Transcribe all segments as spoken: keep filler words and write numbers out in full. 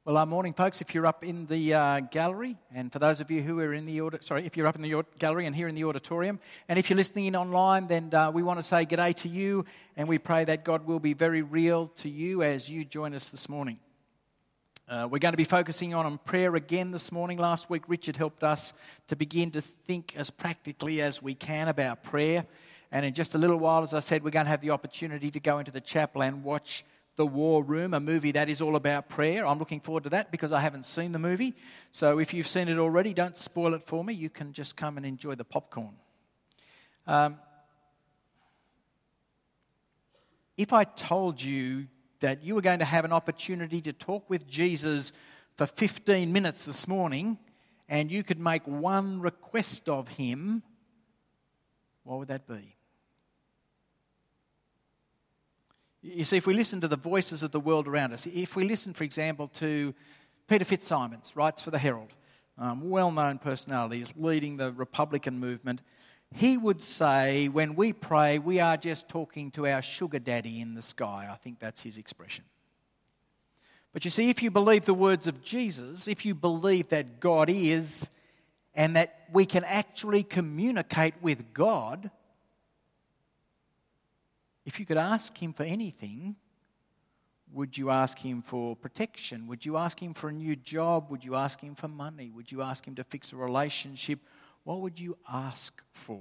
Well, uh, morning, folks. If you're up in the uh, gallery, and for those of you who are in the audit, sorry, if you're up in the aud- gallery and here in the auditorium, and if you're listening in online, then uh, we want to say g'day to you, and we pray that God will be very real to you as you join us this morning. Uh, we're going to be focusing on, on prayer again this morning. Last week, Richard helped us to begin to think as practically as we can about prayer, and in just a little while, as I said, we're going to have the opportunity to go into the chapel and watch The War Room, a movie that is all about prayer. I'm looking forward to that because I haven't seen the movie. So if you've seen it already, don't spoil it for me. You can just come and enjoy the popcorn. Um, if I told you that you were going to have an opportunity to talk with Jesus for fifteen minutes this morning and you could make one request of him, what would that be? You see, if we listen to the voices of the world around us, if we listen, for example, to Peter Fitzsimons, writes for the Herald, um, well-known personality, is leading the Republican movement, he would say, when we pray, we are just talking to our sugar daddy in the sky. I think that's his expression. But you see, if you believe the words of Jesus, if you believe that God is, and that we can actually communicate with God, if you could ask him for anything, would you ask him for protection? Would you ask him for a new job? Would you ask him for money? Would you ask him to fix a relationship? What would you ask for?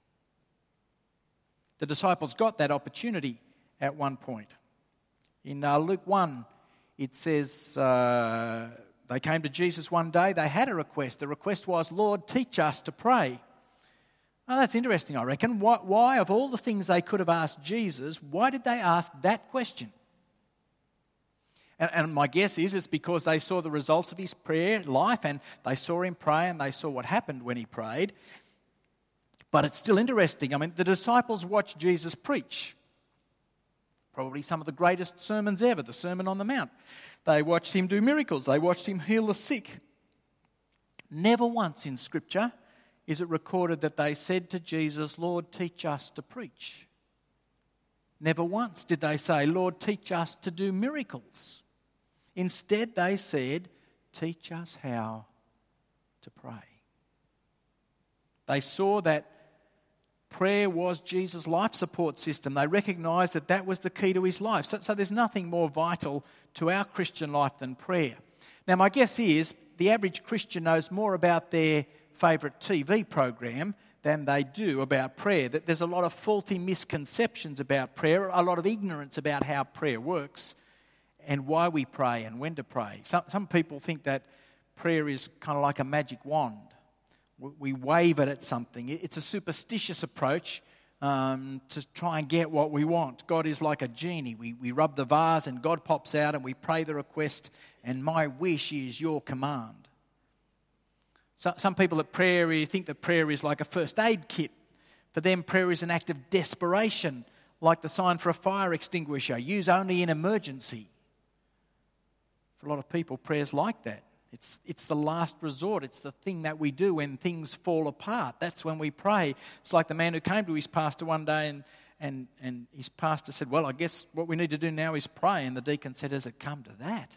The disciples got that opportunity at one point. In uh, Luke one, it says uh, they came to Jesus one day. They had a request. The request was, Lord, teach us to pray. Oh, that's interesting, I reckon. Why, why, of all the things they could have asked Jesus, why did they ask that question? And, and my guess is it's because they saw the results of his prayer life and they saw him pray and they saw what happened when he prayed. But it's still interesting. I mean, the disciples watched Jesus preach. Probably some of the greatest sermons ever, the Sermon on the Mount. They watched him do miracles. They watched him heal the sick. Never once in Scripture is it recorded that they said to Jesus, Lord, teach us to preach. Never once did they say, Lord, teach us to do miracles. Instead, they said, teach us how to pray. They saw that prayer was Jesus' life support system. They recognised that that was the key to his life. So, so there's nothing more vital to our Christian life than prayer. Now, my guess is the average Christian knows more about their favourite T V program than they do about prayer. That there's a lot of faulty misconceptions about prayer, a lot of ignorance about how prayer works and why we pray and when to pray. Some, some people think that prayer is kind of like a magic wand. We, we wave it at something. It's a superstitious approach um, to try and get what we want. God is like a genie. We, we rub the vase and God pops out and we pray the request and my wish is your command. So, some people at prayer think that prayer is like a first aid kit. For them, prayer is an act of desperation, like the sign for a fire extinguisher, use only in emergency. For a lot of people, prayer's like that. It's, it's the last resort. It's the thing that we do when things fall apart. That's when we pray. It's like the man who came to his pastor one day and, and, and his pastor said, well, I guess what we need to do now is pray. And the deacon said, has it come to that?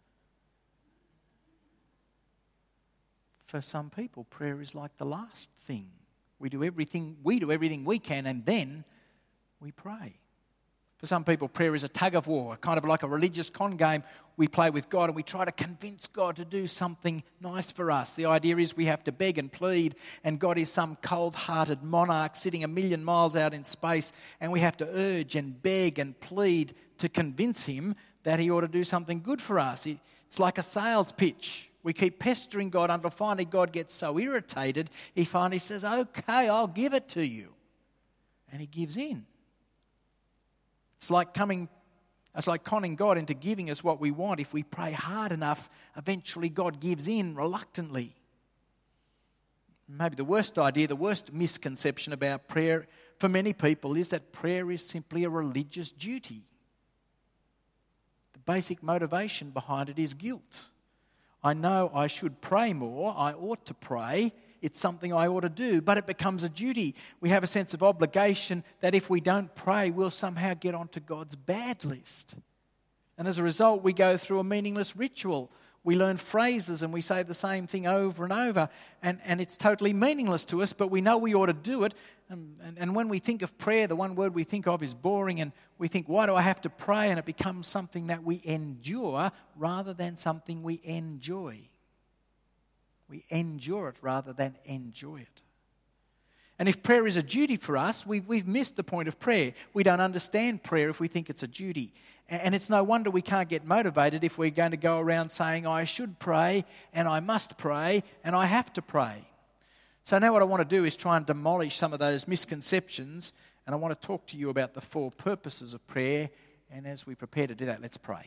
For some people, prayer is like the last thing. We do everything we do everything we can and then we pray. For some people, prayer is a tug of war, kind of like a religious con game. We play with God and we try to convince God to do something nice for us. The idea is we have to beg and plead and God is some cold-hearted monarch sitting a million miles out in space and we have to urge and beg and plead to convince him that he ought to do something good for us. It's like a sales pitch. We keep pestering God until finally God gets so irritated, he finally says, okay, I'll give it to you. And he gives in. It's like coming, it's like conning God into giving us what we want. If we pray hard enough, eventually God gives in reluctantly. Maybe the worst idea, the worst misconception about prayer for many people is that prayer is simply a religious duty. The basic motivation behind it is guilt. I know I should pray more, I ought to pray, it's something I ought to do, but it becomes a duty. We have a sense of obligation that if we don't pray, we'll somehow get onto God's bad list. And as a result, we go through a meaningless ritual. We learn phrases and we say the same thing over and over, and, and it's totally meaningless to us, but we know we ought to do it. And, and, and when we think of prayer, the one word we think of is boring, and we think, why do I have to pray? And it becomes something that we endure rather than something we enjoy. We endure it rather than enjoy it. And if prayer is a duty for us, we've, we've missed the point of prayer. We don't understand prayer if we think it's a duty. And it's no wonder we can't get motivated if we're going to go around saying, I should pray, and I must pray, and I have to pray. So now what I want to do is try and demolish some of those misconceptions, and I want to talk to you about the four purposes of prayer. And as we prepare to do that, let's pray.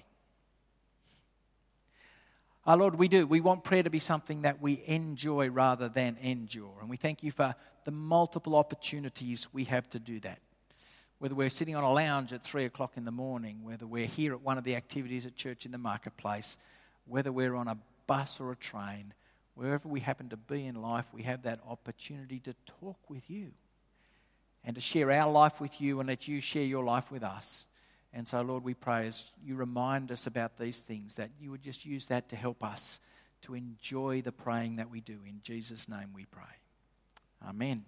Our Lord, we do. We want prayer to be something that we enjoy rather than endure. And we thank you for the multiple opportunities we have to do that. Whether we're sitting on a lounge at three o'clock in the morning, whether we're here at one of the activities at church in the marketplace, whether we're on a bus or a train, wherever we happen to be in life, we have that opportunity to talk with you and to share our life with you and let you share your life with us. And so, Lord, we pray as you remind us about these things, that you would just use that to help us to enjoy the praying that we do. In Jesus' name we pray. Amen.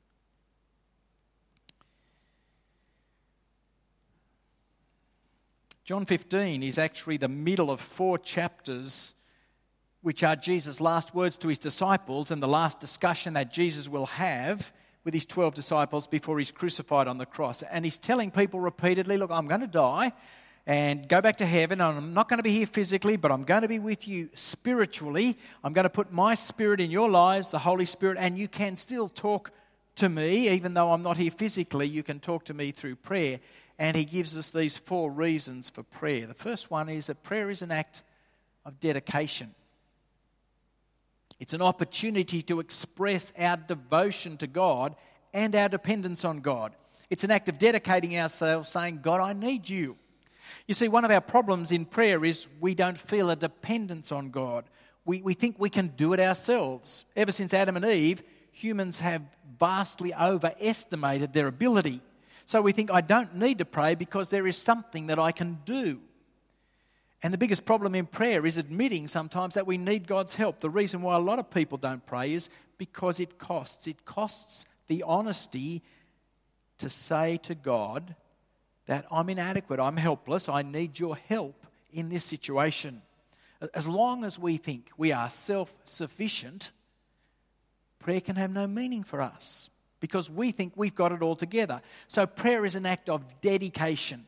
John fifteen is actually the middle of four chapters which are Jesus' last words to his disciples and the last discussion that Jesus will have with his twelve disciples before he's crucified on the cross. And he's telling people repeatedly, look, I'm going to die and go back to heaven. I'm not going to be here physically, but I'm going to be with you spiritually. I'm going to put my Spirit in your lives, the Holy Spirit, and you can still talk to me, even though I'm not here physically. You can talk to me through prayer. And he gives us these four reasons for prayer. The first one is that prayer is an act of dedication. It's an opportunity to express our devotion to God and our dependence on God. It's an act of dedicating ourselves, saying, God, I need you. You see, one of our problems in prayer is we don't feel a dependence on God. We, we think we can do it ourselves. Ever since Adam and Eve, humans have vastly overestimated their ability. So we think, I don't need to pray because there is something that I can do. And the biggest problem in prayer is admitting sometimes that we need God's help. The reason why a lot of people don't pray is because it costs. It costs the honesty to say to God that I'm inadequate, I'm helpless, I need your help in this situation. As long as we think we are self-sufficient, prayer can have no meaning for us because we think we've got it all together. So prayer is an act of dedication.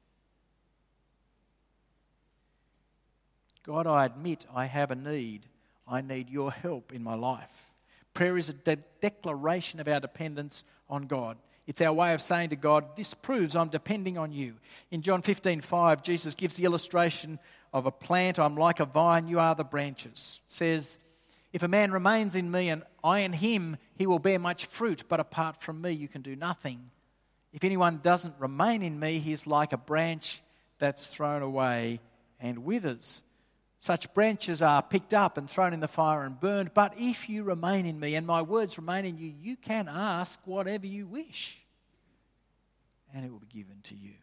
God, I admit I have a need. I need your help in my life. Prayer is a de- declaration of our dependence on God. It's our way of saying to God, this proves I'm depending on you. In John fifteen five, Jesus gives the illustration of a plant. I'm like a vine, you are the branches. It says, if a man remains in me and I in him, he will bear much fruit, but apart from me you can do nothing. If anyone doesn't remain in me, he is like a branch that's thrown away and withers. Such branches are picked up and thrown in the fire and burned. But if you remain in me and my words remain in you, you can ask whatever you wish, and it will be given to you.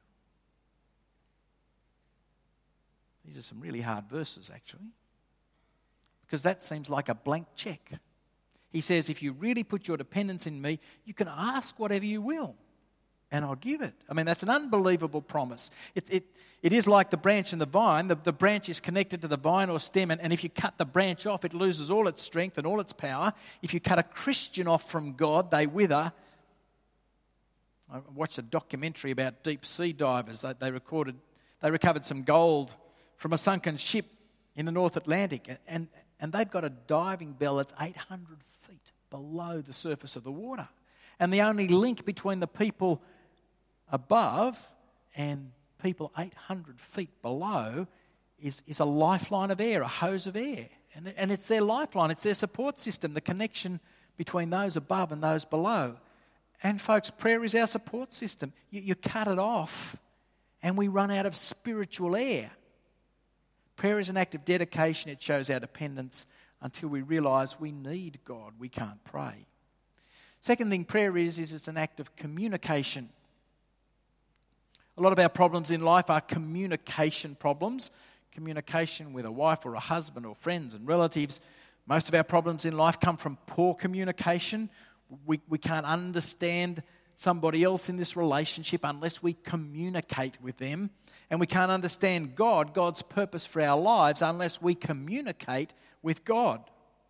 These are some really hard verses, actually, because that seems like a blank check. He says, if you really put your dependence in me, you can ask whatever you will, and I'll give it. I mean, that's an unbelievable promise. It it, it is like the branch and the vine. The, the branch is connected to the vine or stem, and, and if you cut the branch off, it loses all its strength and all its power. If you cut a Christian off from God, they wither. I watched a documentary about deep sea divers. They, they recorded, they recovered some gold from a sunken ship in the North Atlantic, and, and, and they've got a diving bell that's eight hundred feet below the surface of the water. And the only link between the people above and people eight hundred feet below is, is a lifeline of air, a hose of air. And, and it's their lifeline, it's their support system, the connection between those above and those below. And folks, prayer is our support system. You, you cut it off and we run out of spiritual air. Prayer is an act of dedication. It shows our dependence until we realise we need God. We can't pray. Second thing prayer is, is it's an act of communication. A lot of our problems in life are communication problems. communication with a wife or a husband or friends and relatives. Most of our problems in life come from poor communication. We, we can't understand somebody else in this relationship unless we communicate with them. And we can't understand God, God's purpose for our lives, unless we communicate with God.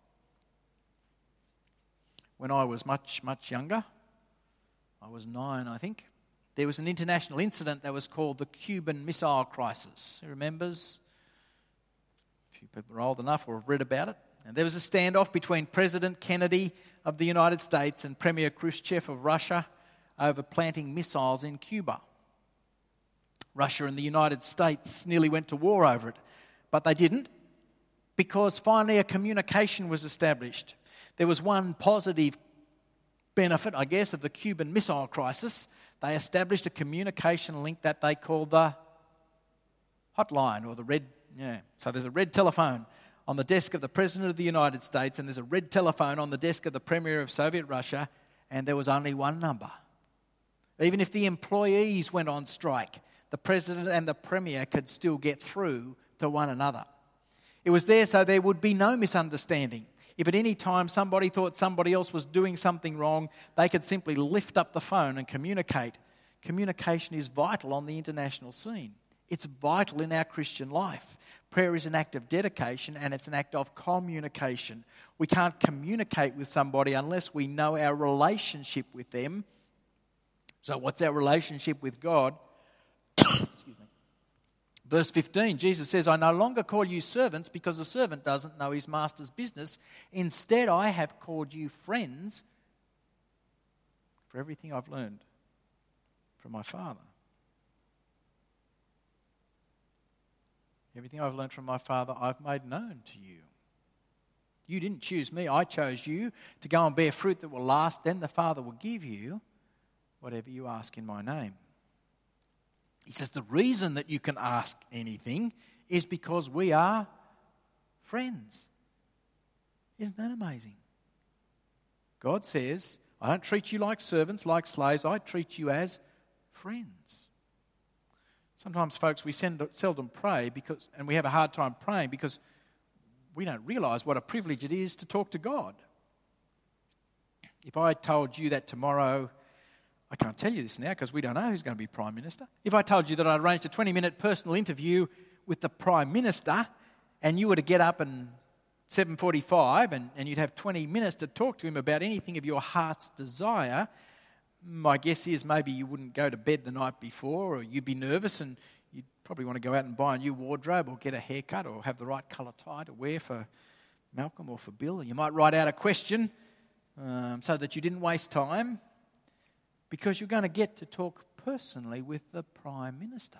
When I was much, much younger, I was nine, I think, there was an international incident that was called the Cuban Missile Crisis. Who remembers? A few people are old enough or have read about it. And there was a standoff between President Kennedy of the United States and Premier Khrushchev of Russia over planting missiles in Cuba. Russia and the United States nearly went to war over it, but they didn't, because finally a communication was established. There was one positive benefit, I guess, of the Cuban Missile Crisis. They established a communication link that they called the hotline, or the red, yeah. So there's a red telephone on the desk of the President of the United States, and there's a red telephone on the desk of the Premier of Soviet Russia, and there was only one number. Even if the employees went on strike, the President and the Premier could still get through to one another. It was there so there would be no misunderstanding. If at any time somebody thought somebody else was doing something wrong, they could simply lift up the phone and communicate. Communication is vital on the international scene. It's vital in our Christian life. Prayer is an act of dedication and it's an act of communication. We can't communicate with somebody unless we know our relationship with them. So what's our relationship with God? Excuse me. Verse fifteen, Jesus says, I no longer call you servants because the servant doesn't know his master's business. Instead, I have called you friends for everything I've learned from my Father. Everything I've learned from my Father, I've made known to you. You didn't choose me. I chose you to go and bear fruit that will last. Then the Father will give you whatever you ask in my name. He says the reason that you can ask anything is because we are friends. Isn't that amazing? God says, I don't treat you like servants, like slaves. I treat you as friends. Sometimes, folks, we seldom pray because, and we have a hard time praying because we don't realise what a privilege it is to talk to God. If I told you that tomorrow, I can't tell you this now because we don't know who's going to be Prime Minister. If I told you that I'd arranged a twenty-minute personal interview with the Prime Minister and you were to get up at seven forty-five and, and you'd have twenty minutes to talk to him about anything of your heart's desire, my guess is maybe you wouldn't go to bed the night before, or you'd be nervous and you'd probably want to go out and buy a new wardrobe or get a haircut or have the right colour tie to wear for Malcolm or for Bill. You might write out a question um, so that you didn't waste time, because you're going to get to talk personally with the Prime Minister.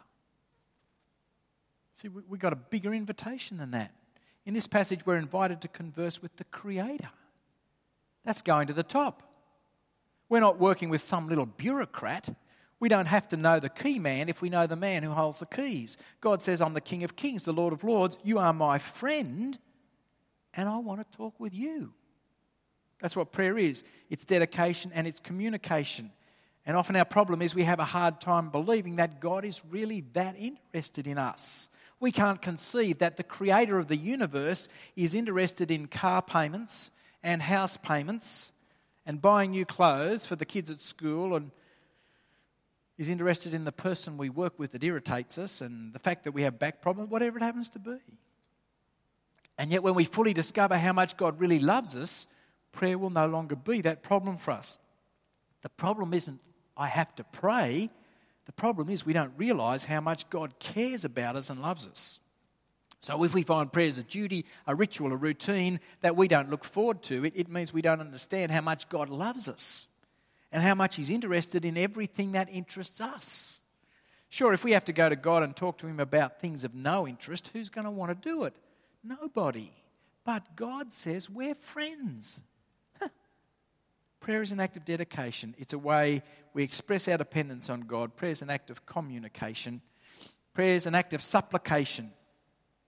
See, we've got a bigger invitation than that. In this passage, we're invited to converse with the Creator. That's going to the top. We're not working with some little bureaucrat. We don't have to know the key man if we know the man who holds the keys. God says, I'm the King of Kings, the Lord of Lords. You are my friend, and I want to talk with you. That's what prayer is. It's dedication and it's communication. And often our problem is we have a hard time believing that God is really that interested in us. We can't conceive that the Creator of the universe is interested in car payments and house payments and buying new clothes for the kids at school, and is interested in the person we work with that irritates us and the fact that we have back problems, whatever it happens to be. And yet when we fully discover how much God really loves us, prayer will no longer be that problem for us. The problem isn't I have to pray. The problem is we don't realise how much God cares about us and loves us. So if we find prayer as a duty, a ritual, a routine that we don't look forward to, it, it means we don't understand how much God loves us and how much He's interested in everything that interests us. Sure, if we have to go to God and talk to Him about things of no interest, who's going to want to do it? Nobody. But God says we're friends. Prayer is an act of dedication. It's a way we express our dependence on God. Prayer is an act of communication. Prayer is an act of supplication.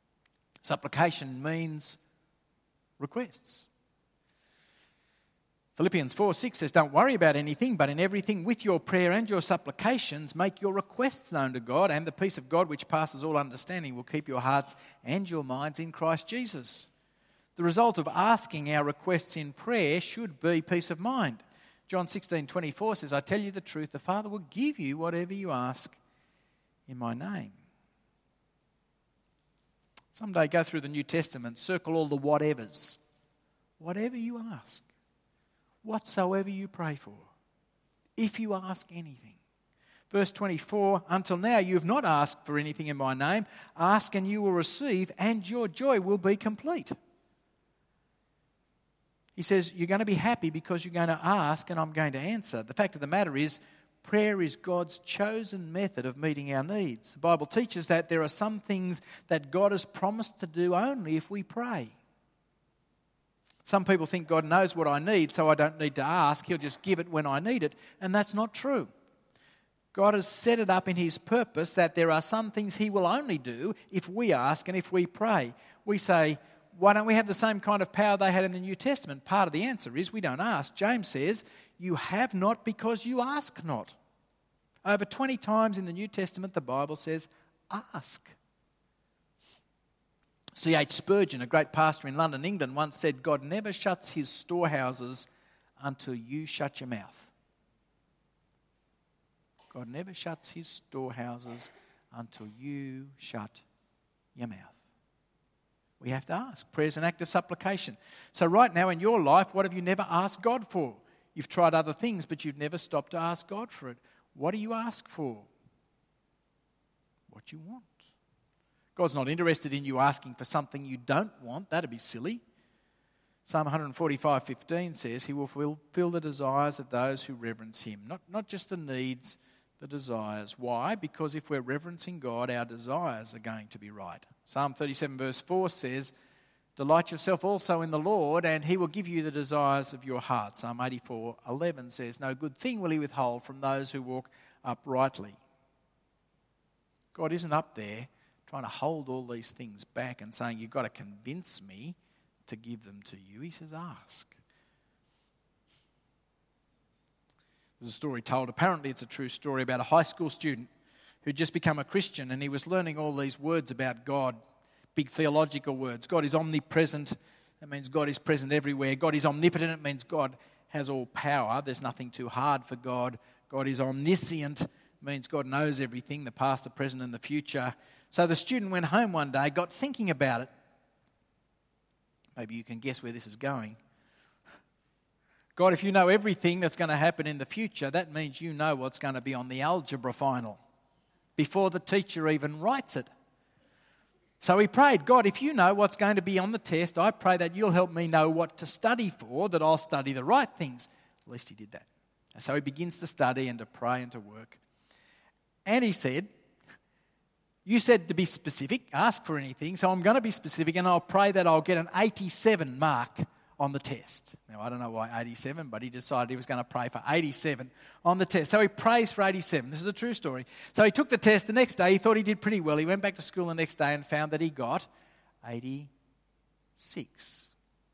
Supplication means requests. Philippians four six says, don't worry about anything, but in everything with your prayer and your supplications, make your requests known to God, and the peace of God which passes all understanding will keep your hearts and your minds in Christ Jesus. The result of asking our requests in prayer should be peace of mind. John sixteen twenty-four says, I tell you the truth, the Father will give you whatever you ask in my name. Someday go through the New Testament, circle all the whatevers. Whatever you ask. Whatsoever you pray for, if you ask anything. Verse twenty-four, until now you have not asked for anything in my name. Ask and you will receive, and your joy will be complete. He says, you're going to be happy because you're going to ask and I'm going to answer. The fact of the matter is, prayer is God's chosen method of meeting our needs. The Bible teaches that there are some things that God has promised to do only if we pray. Some people think God knows what I need, so I don't need to ask. He'll just give it when I need it. And that's not true. God has set it up in His purpose that there are some things He will only do if we ask and if we pray. We say, why don't we have the same kind of power they had in the New Testament? Part of the answer is we don't ask. James says, you have not because you ask not. Over twenty times in the New Testament, the Bible says, ask. C H Spurgeon, a great pastor in London, England, once said, God never shuts his storehouses until you shut your mouth. God never shuts his storehouses until you shut your mouth. We have to ask. Prayer is an act of supplication. So right now in your life, what have you never asked God for? You've tried other things, but you've never stopped to ask God for it. What do you ask for? What you want. God's not interested in you asking for something you don't want. That'd be silly. Psalm one forty-five fifteen says, He will fulfill the desires of those who reverence Him. Not, not just the needs, the desires. Why? Because if we're reverencing God, our desires are going to be right. Psalm thirty-seven verse four says, delight yourself also in the Lord, and He will give you the desires of your heart. Psalm eighty-four eleven says, no good thing will He withhold from those who walk uprightly. God isn't up there trying to hold all these things back and saying, you've got to convince me to give them to you. He says, ask. There's a story told, apparently it's a true story, about a high school student who'd just become a Christian, and he was learning all these words about God, big theological words. God is omnipresent. That means God is present everywhere. God is omnipotent. It means God has all power. There's nothing too hard for God. God is omniscient. It means God knows everything, the past, the present, and the future. So the student went home one day, got thinking about it. Maybe you can guess where this is going. God, if you know everything that's going to happen in the future, that means you know what's going to be on the algebra final before the teacher even writes it. So he prayed, God, if you know what's going to be on the test, I pray that you'll help me know what to study for, that I'll study the right things. At least he did that. And so he begins to study and to pray and to work. And he said, you said to be specific, ask for anything, so I'm going to be specific, and I'll pray that I'll get an eighty-seven mark on the test. Now, I don't know why eighty-seven, but he decided he was going to pray for eighty-seven on the test. So he prays for eighty-seven. This is a true story. So he took the test the next day. He thought he did pretty well. He went back to school the next day and found that he got eighty-six.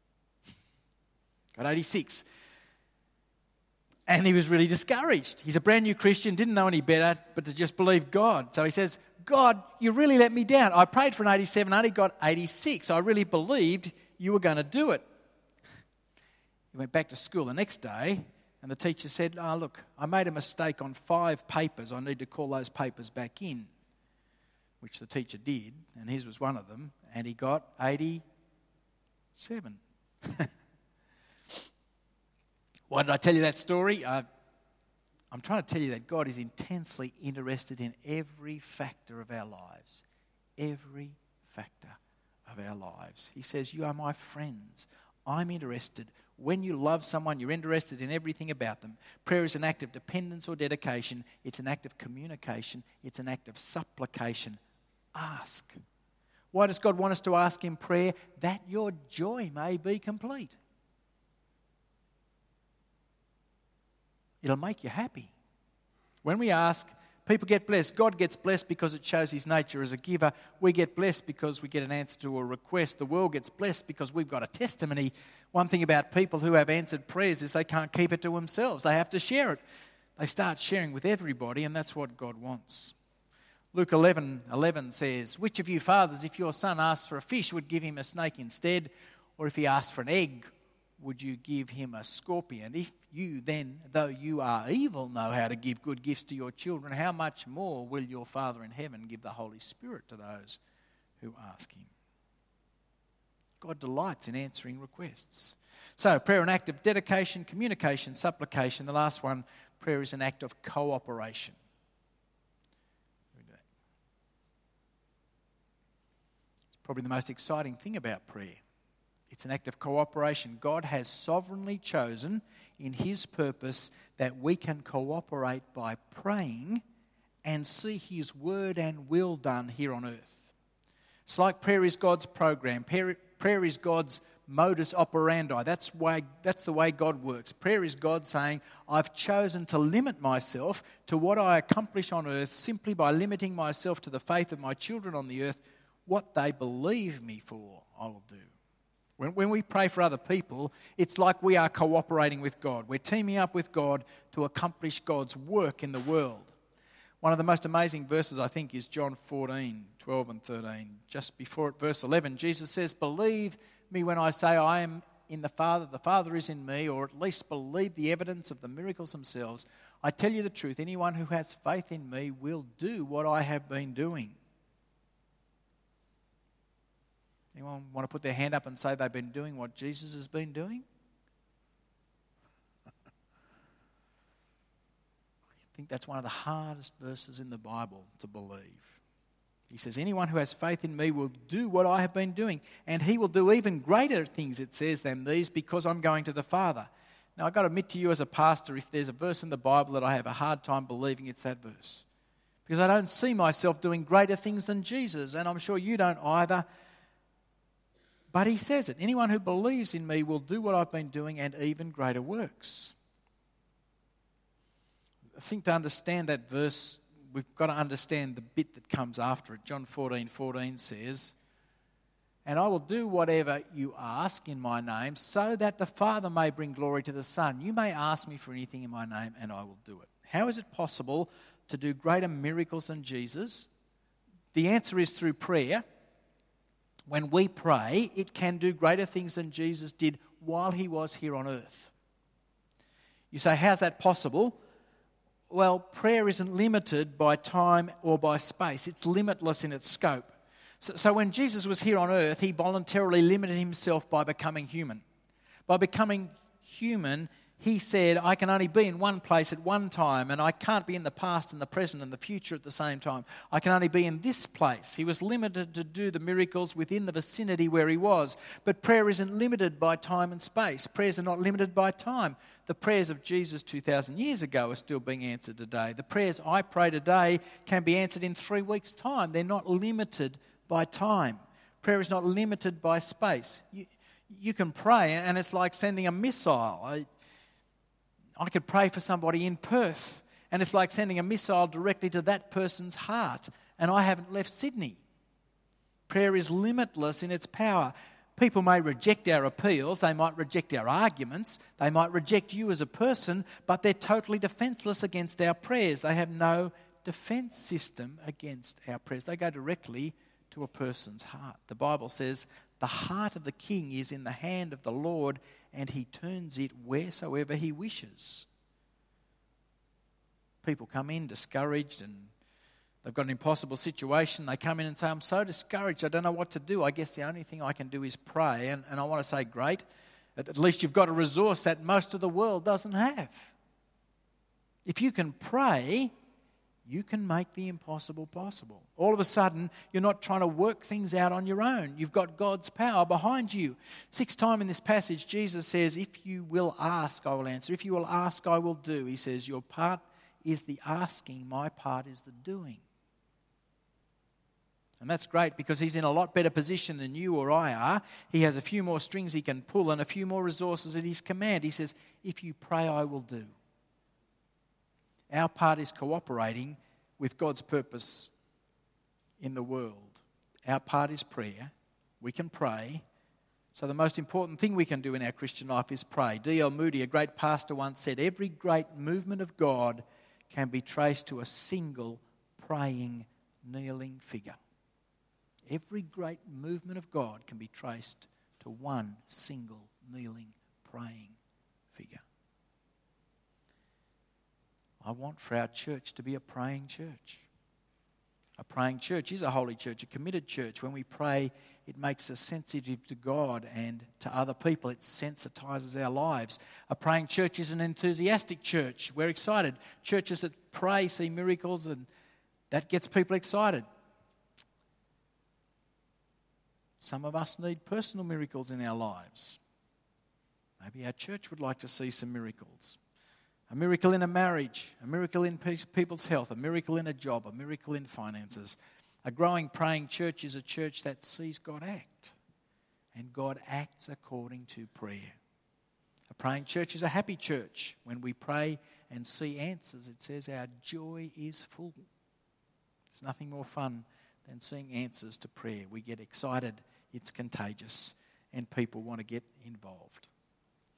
Got eighty-six. And he was really discouraged. He's a brand new Christian, didn't know any better, but to just believe God. So he says, God, you really let me down. I prayed for an eighty-seven, I only got eighty-six. I really believed you were going to do it. He went back to school the next day, and the teacher said, oh, look, I made a mistake on five papers. I need to call those papers back in, which the teacher did, and his was one of them, and he got eighty-seven. Why did I tell you that story? Uh, I'm trying to tell you that God is intensely interested in every factor of our lives. Every factor of our lives. He says, you are my friends. I'm interested. When you love someone, you're interested in everything about them. Prayer is an act of dependence or dedication. It's an act of communication. It's an act of supplication. Ask. Why does God want us to ask in prayer? That your joy may be complete. It'll make you happy. When we ask, People get blessed. God gets blessed because it shows his nature as a giver. We get blessed because we get an answer to a request. The world gets blessed because we've got a testimony. One thing about people who have answered prayers is they can't keep it to themselves. They have to share it. They start sharing with everybody, and that's what God wants. Luke eleven eleven says, "Which of you fathers, if your son asked for a fish, would give him a snake instead? Or if he asked for an egg, would you give him a scorpion? If you then, though you are evil, know how to give good gifts to your children, how much more will your Father in heaven give the Holy Spirit to those who ask him?" God delights in answering requests. So, prayer, an act of dedication, communication, supplication. The last one, prayer is an act of cooperation. Probably the most exciting thing about prayer. It's an act of cooperation. God has sovereignly chosen in his purpose that we can cooperate by praying and see his word and will done here on earth. It's like prayer is God's program. Prayer, prayer is God's modus operandi. That's why, that's the way God works. Prayer is God saying, I've chosen to limit myself to what I accomplish on earth simply by limiting myself to the faith of my children on the earth. What they believe me for, I will do. When, when we pray for other people, it's like we are cooperating with God. We're teaming up with God to accomplish God's work in the world. One of the most amazing verses, I think, is John fourteen, twelve and thirteen. Just before it, verse eleven, Jesus says, "Believe me when I say I am in the Father, the Father is in me, or at least believe the evidence of the miracles themselves. I tell you the truth, anyone who has faith in me will do what I have been doing." Anyone want to put their hand up and say they've been doing what Jesus has been doing? I think that's one of the hardest verses in the Bible to believe. He says, anyone who has faith in me will do what I have been doing, and he will do even greater things, it says, than these, because I'm going to the Father. Now, I've got to admit to you as a pastor, if there's a verse in the Bible that I have a hard time believing, it's that verse. Because I don't see myself doing greater things than Jesus, and I'm sure you don't either. But he says it. Anyone who believes in me will do what I've been doing and even greater works. I think to understand that verse, we've got to understand the bit that comes after it. John fourteen fourteen says, "And I will do whatever you ask in my name, so that the Father may bring glory to the Son. You may ask me for anything in my name, and I will do it." How is it possible to do greater miracles than Jesus? The answer is through prayer. When we pray, it can do greater things than Jesus did while he was here on earth. You say, how's that possible? Well, prayer isn't limited by time or by space. It's limitless in its scope. So, so when Jesus was here on earth, he voluntarily limited himself by becoming human. By becoming human, he said, I can only be in one place at one time, and I can't be in the past and the present and the future at the same time. I can only be in this place. He was limited to do the miracles within the vicinity where he was. But prayer isn't limited by time and space. Prayers are not limited by time. The prayers of Jesus two thousand years ago are still being answered today. The prayers I pray today can be answered in three weeks' time. They're not limited by time. Prayer is not limited by space. You, you can pray, and it's like sending a missile. I, I could pray for somebody in Perth, and it's like sending a missile directly to that person's heart, and I haven't left Sydney. Prayer is limitless in its power. People may reject our appeals, they might reject our arguments, they might reject you as a person, but they're totally defenseless against our prayers. They have no defense system against our prayers. They go directly to a person's heart. The Bible says, the heart of the king is in the hand of the Lord, and he turns it wheresoever he wishes. People come in discouraged and they've got an impossible situation. They come in and say, I'm so discouraged, I don't know what to do. I guess the only thing I can do is pray. And, and I want to say, great, at, at least you've got a resource that most of the world doesn't have. If you can pray, you can make the impossible possible. All of a sudden, you're not trying to work things out on your own. You've got God's power behind you. Sixth time in this passage, Jesus says, if you will ask, I will answer. If you will ask, I will do. He says, your part is the asking, my part is the doing. And that's great because he's in a lot better position than you or I are. He has a few more strings he can pull and a few more resources at his command. He says, if you pray, I will do. Our part is cooperating with God's purpose in the world. Our part is prayer. We can pray. So the most important thing we can do in our Christian life is pray. D L Moody, a great pastor, once said, every great movement of God can be traced to a single praying, kneeling figure. Every great movement of God can be traced to one single kneeling, praying figure. I want for our church to be a praying church. A praying church is a holy church, a committed church. When we pray, it makes us sensitive to God and to other people. It sensitizes our lives. A praying church is an enthusiastic church. We're excited. Churches that pray see miracles, and that gets people excited. Some of us need personal miracles in our lives. Maybe our church would like to see some miracles. A miracle in a marriage, a miracle in people's health, a miracle in a job, a miracle in finances. A growing praying church is a church that sees God act, and God acts according to prayer. A praying church is a happy church. When we pray and see answers, it says our joy is full. There's nothing more fun than seeing answers to prayer. We get excited, it's contagious, and people want to get involved.